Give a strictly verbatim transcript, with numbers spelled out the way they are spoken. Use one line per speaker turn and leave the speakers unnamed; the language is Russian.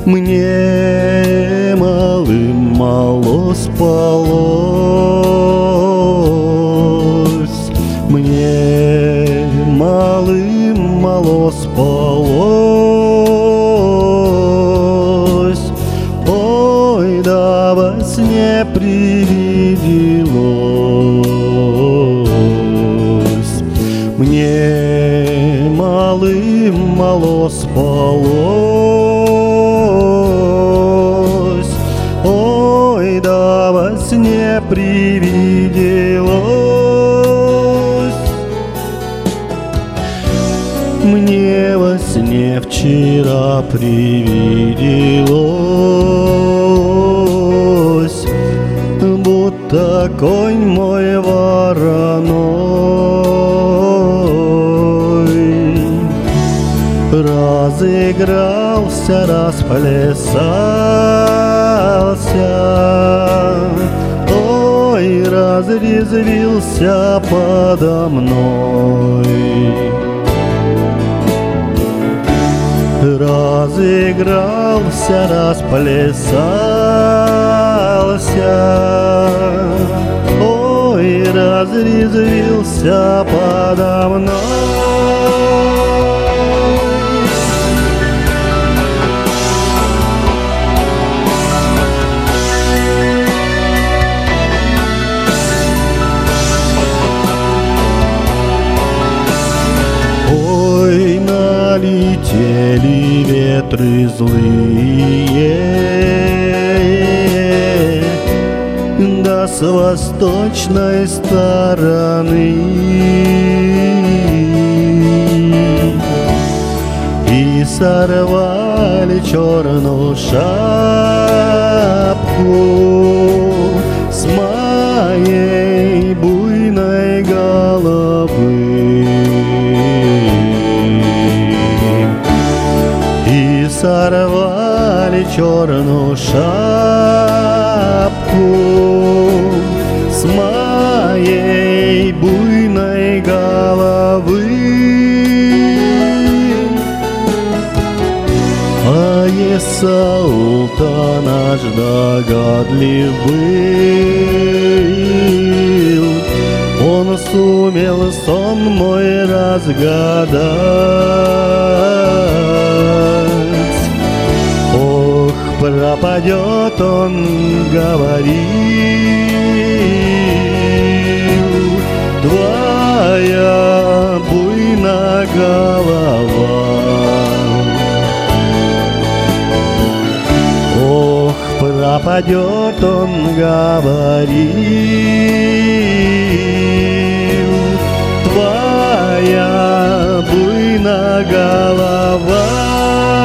Мне малым мало спалось, мне малым мало спалось. Ой, да во сне привиделось. Мне малым мало спалось. Ой, да во сне привиделось. Мне во сне вчера привиделось, будто конь мой вороной разыгрался, расплясался, ой, разрезвился подо мной. Разыгрался, расплясался, ой, разрезвился подо мной. Ой, налетели ветры злые, да с восточной стороны, и сорвали черную шапку с моей буйной головы. Сорвали черную шапку с моей буйной головы. А Есаул-то наш догадлив был, он сумел сон мой разгадать. Пропадет, он говорил, твоя буйная голова. Ох, пропадет, он говорил, твоя буйная голова.